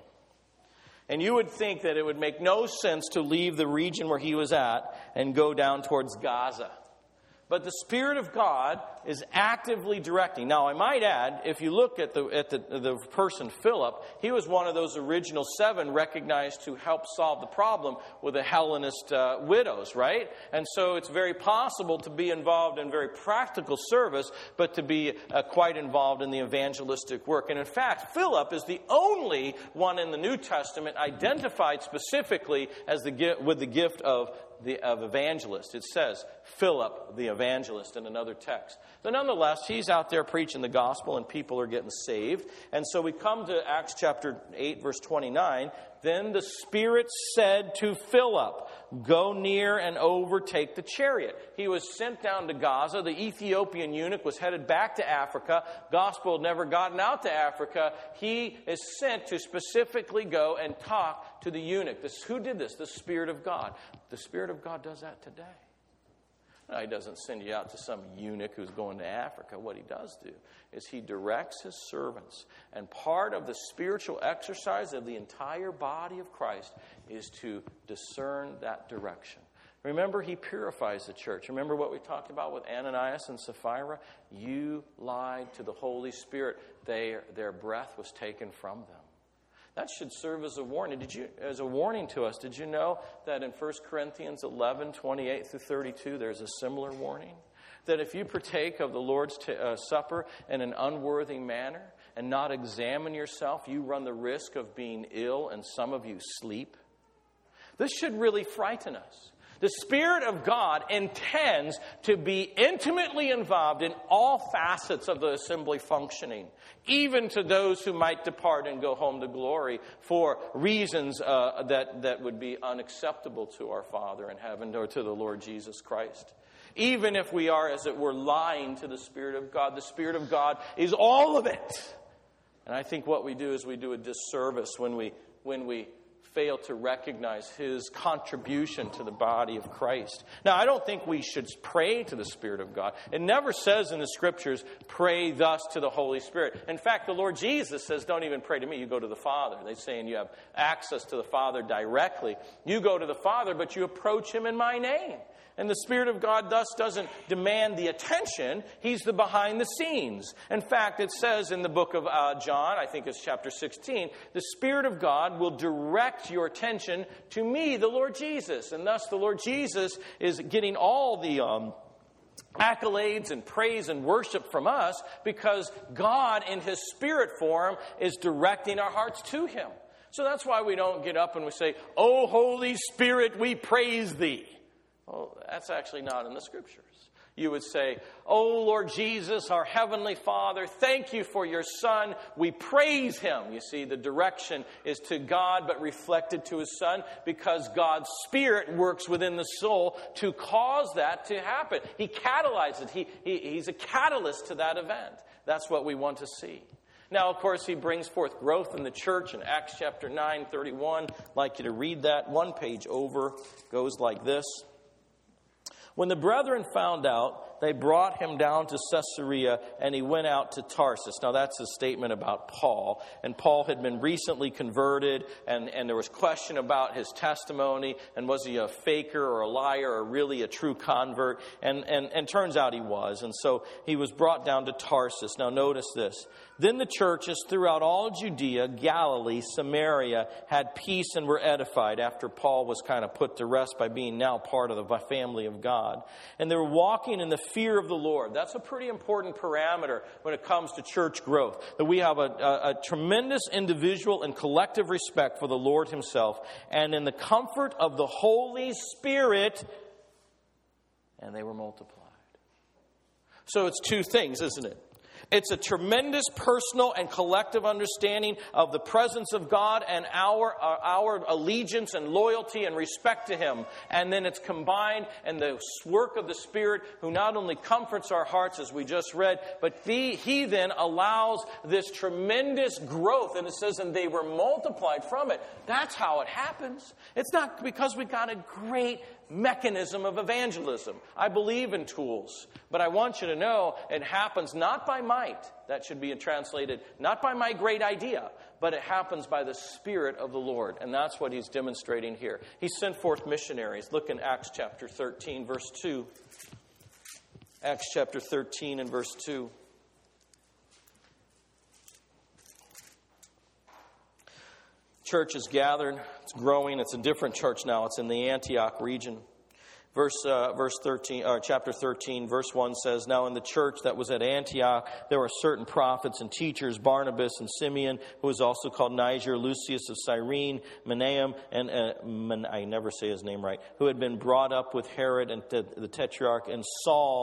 And you would think that it would make no sense to leave the region where he was at and go down towards Gaza. But the Spirit of God is actively directing. Now, I might add, if you look at the at the, the person Philip, he was one of those original seven recognized to help solve the problem with the Hellenist uh, widows, right? And so it's very possible to be involved in very practical service, but to be uh, quite involved in the evangelistic work. And in fact, Philip is the only one in the New Testament identified specifically as the with the gift of The, of evangelist. It says Philip the evangelist in another text. But nonetheless, he's out there preaching the gospel and people are getting saved. And so we come to Acts chapter eight, verse twenty-nine. Then the Spirit said to Philip, "Go near and overtake the chariot." He was sent down to Gaza. The Ethiopian eunuch was headed back to Africa. Gospel had never gotten out to Africa. He is sent to specifically go and talk to the eunuch. This, who did this? The Spirit of God. The Spirit of God does that today. No, he doesn't send you out to some eunuch who's going to Africa. What he does do is he directs his servants. And part of the spiritual exercise of the entire body of Christ is to discern that direction. Remember, he purifies the church. Remember what we talked about with Ananias and Sapphira? You lied to the Holy Spirit. They, their breath was taken from them. That should serve as a warning. Did you, as a warning to us, did you know that in First Corinthians eleven, twenty-eight through thirty-two, there's a similar warning? That if you partake of the Lord's t- uh, Supper in an unworthy manner and not examine yourself, you run the risk of being ill, and some of you sleep. This should really frighten us. The Spirit of God intends to be intimately involved in all facets of the assembly functioning, even to those who might depart and go home to glory for reasons uh, that, that would be unacceptable to our Father in heaven or to the Lord Jesus Christ. Even if we are, as it were, lying to the Spirit of God, the Spirit of God is all of it. And I think what we do is we do a disservice when we when we fail to recognize his contribution to the body of Christ. Now, I don't think we should pray to the Spirit of God. It never says in the Scriptures, pray thus to the Holy Spirit. In fact, the Lord Jesus says, don't even pray to me, you go to the Father. They're saying you have access to the Father directly. You go to the Father, but you approach him in my name. And the Spirit of God thus doesn't demand the attention. He's the behind the scenes. In fact, it says in the book of uh, John, I think it's chapter sixteen, the Spirit of God will direct your attention to me, the Lord Jesus. And thus the Lord Jesus is getting all the um, accolades and praise and worship from us because God in his Spirit form is directing our hearts to him. So that's why we don't get up and we say, "Oh, Holy Spirit, we praise thee." Well, that's actually not in the Scriptures. You would say, "Oh, Lord Jesus, our Heavenly Father, thank you for your Son. We praise him." You see, the direction is to God, but reflected to his Son, because God's Spirit works within the soul to cause that to happen. He catalyzes it. He, he, he's a catalyst to that event. That's what we want to see. Now, of course, he brings forth growth in the church in Acts chapter nine, thirty-one. I'd like you to read that. One page over. Goes like this. When the brethren found out they brought him down to Caesarea, and he went out to Tarsus. Now, that's a statement about Paul. And Paul had been recently converted, and, and there was question about his testimony, and was he a faker or a liar or really a true convert? And, and, and turns out he was. And so he was brought down to Tarsus. Now, notice this. Then the churches throughout all Judea, Galilee, Samaria had peace and were edified after Paul was kind of put to rest by being now part of the family of God. And they were walking in the fear of the Lord. That's a pretty important parameter when it comes to church growth. That we have a, a, a tremendous individual and collective respect for the Lord himself. And in the comfort of the Holy Spirit, and they were multiplied. So it's two things, isn't it? It's a tremendous personal and collective understanding of the presence of God and our, our our allegiance and loyalty and respect to Him. And then it's combined in the work of the Spirit, who not only comforts our hearts, as we just read, but the, He then allows this tremendous growth. And it says, and they were multiplied from it. That's how it happens. It's not because we got a great mechanism of evangelism. I believe in tools, but I want you to know it happens not by might. That should be translated, not by my great idea, but it happens by the Spirit of the Lord. And that's what he's demonstrating here. He sent forth missionaries. Look in Acts chapter thirteen, verse two. Acts chapter thirteen and verse two. Church is gathered. It's growing. It's a different church now. It's in the Antioch region. Verse uh, verse thirteen, uh, chapter thirteen, verse one says, now in the church that was at Antioch, there were certain prophets and teachers, Barnabas and Simeon, who was also called Niger, Lucius of Cyrene, Manaam, and uh, Man- I never say his name right, who had been brought up with Herod and the, the Tetrarch, and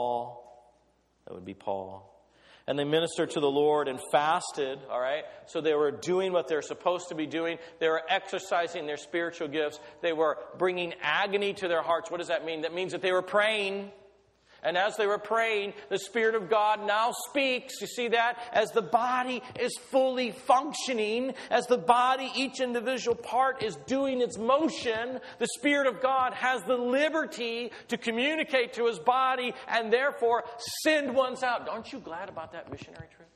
Saul, that would be Paul. And they ministered to the Lord and fasted, all right? So they were doing what they're supposed to be doing. They were exercising their spiritual gifts. They were bringing agony to their hearts. What does that mean? That means that they were praying. And as they were praying, the Spirit of God now speaks. You see that? As the body is fully functioning, as the body, each individual part is doing its motion, the Spirit of God has the liberty to communicate to his body and therefore send ones out. Aren't you glad about that missionary trip?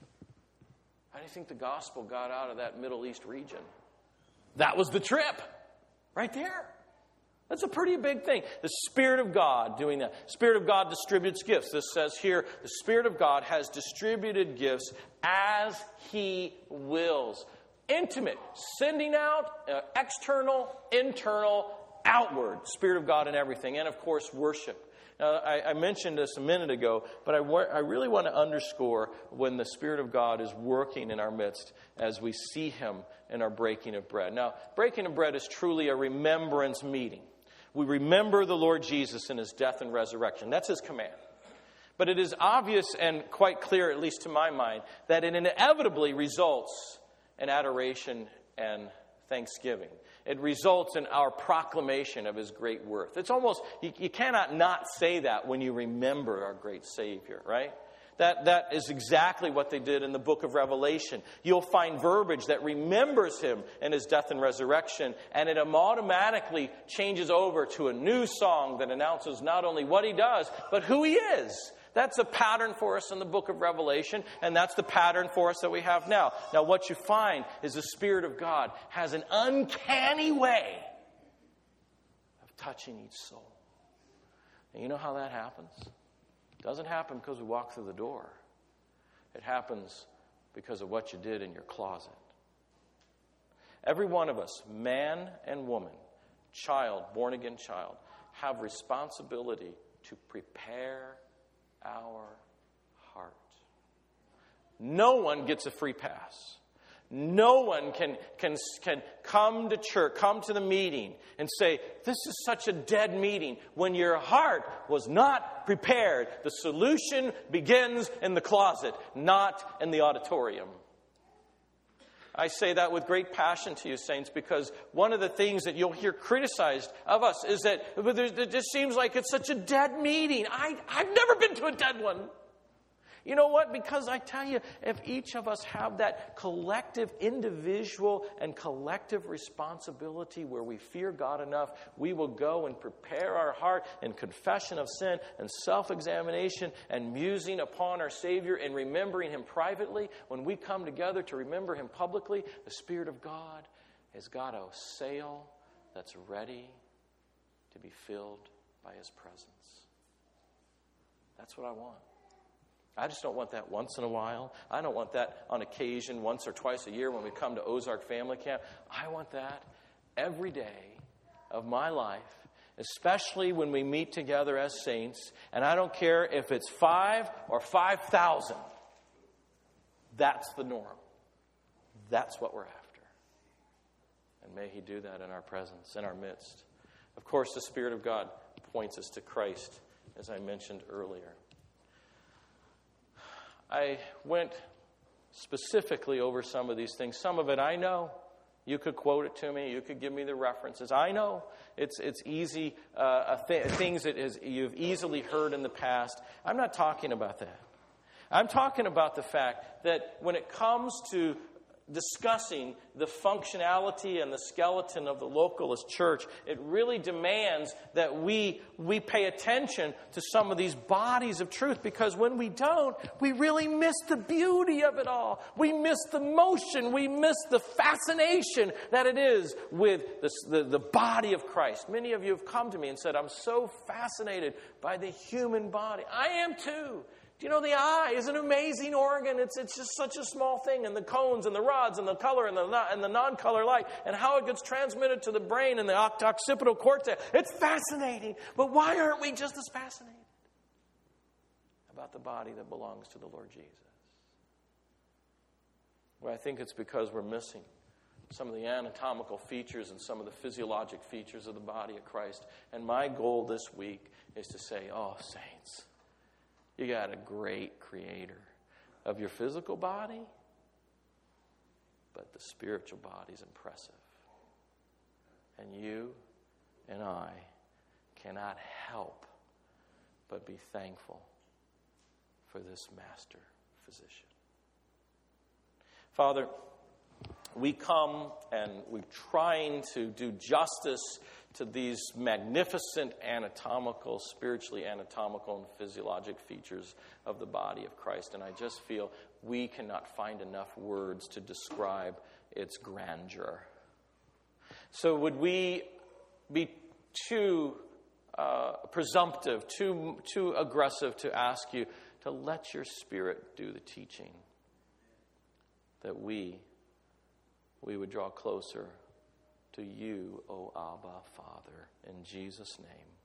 How do you think the gospel got out of that Middle East region? That was the trip. Right there. That's a pretty big thing. The Spirit of God doing that. Spirit of God distributes gifts. This says here, the Spirit of God has distributed gifts as He wills. Intimate, sending out, uh, external, internal, outward. Spirit of God in everything. And of course, worship. Now, I, I mentioned this a minute ago, but I, I really want to underscore when the Spirit of God is working in our midst as we see Him in our breaking of bread. Now, breaking of bread is truly a remembrance meeting. We remember the Lord Jesus in His death and resurrection. That's His command. But it is obvious and quite clear, at least to my mind, that it inevitably results in adoration and thanksgiving. It results in our proclamation of His great worth. It's almost, you, you cannot not say that when you remember our great Savior, right? That, that is exactly what they did in the book of Revelation. You'll find verbiage that remembers Him and His death and resurrection, and it automatically changes over to a new song that announces not only what He does, but who He is. That's a pattern for us in the book of Revelation, and that's the pattern for us that we have now. Now, what you find is the Spirit of God has an uncanny way of touching each soul. And you know how that happens? It doesn't happen because we walk through the door. It happens because of what you did in your closet. Every one of us, man and woman, child, born-again child, have responsibility to prepare our heart. No one gets a free pass. No one can, can, can come to church, come to the meeting and say, this is such a dead meeting, when your heart was not prepared. The solution begins in the closet, not in the auditorium. I say that with great passion to you, saints, because one of the things that you'll hear criticized of us is that it just seems like it's such a dead meeting. I, I've never been to a dead one. You know what? Because I tell you, if each of us have that collective, individual, and collective responsibility where we fear God enough, we will go and prepare our heart in confession of sin and self-examination and musing upon our Savior and remembering Him privately. When we come together to remember Him publicly, the Spirit of God has got a sail that's ready to be filled by His presence. That's what I want. I just don't want that once in a while. I don't want that on occasion, once or twice a year when we come to Ozark Family Camp. I want that every day of my life, especially when we meet together as saints. And I don't care if it's five or five thousand. That's the norm. That's what we're after. And may He do that in our presence, in our midst. Of course, the Spirit of God points us to Christ, as I mentioned earlier. I went specifically over some of these things. Some of it I know. You could quote it to me. You could give me the references. I know it's it's easy, uh, th- things that is, you've easily heard in the past. I'm not talking about that. I'm talking about the fact that when it comes to discussing the functionality and the skeleton of the localist church, it really demands that we we pay attention to some of these bodies of truth, because when we don't, we really miss the beauty of it all. We miss the motion. We miss the fascination that it is with the, the, the body of Christ. Many of you have come to me and said, I'm so fascinated by the human body. I am too. Do you know the eye is an amazing organ? It's it's just such a small thing, and the cones and the rods and the color and the and the non-color light and how it gets transmitted to the brain and the occipital cortex. It's fascinating. But why aren't we just as fascinated about the body that belongs to the Lord Jesus? Well, I think it's because we're missing some of the anatomical features and some of the physiologic features of the body of Christ. And my goal this week is to say, oh, saints, you got a great creator of your physical body, but the spiritual body is impressive. And you and I cannot help but be thankful for this master physician. Father, we come and we're trying to do justice to these magnificent anatomical, spiritually anatomical and physiologic features of the body of Christ. And I just feel we cannot find enough words to describe its grandeur. So would we be too uh, presumptive, too, too aggressive to ask you to let your Spirit do the teaching, that we, we would draw closer to you, O Abba, Father, in Jesus' name.